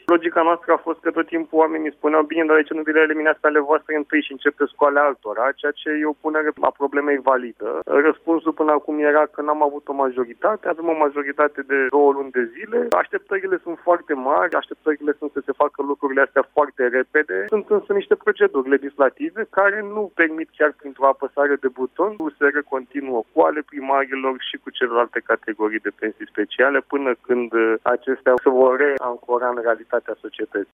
Logica noastră a fost că tot timpul oamenii spuneau, bine, dar de ce nu vi le eliminați pe ale voastre întâi și începeți cu ale altora, ceea ce e o punere a problemei validă. Răspunsul până acum era că n-am avut o majoritate, avem o majoritate de 2 luni de zile, așteptările sunt foarte mari, așteptările sunt să se facă lucrurile astea foarte repede, sunt însă niște proceduri legislative care nu permit chiar printr-o apăsare de buton, USR continuă cu ale primarilor și cu celelalte categorii de pensii speciale până când acestea se vor reancora în realitatea societății.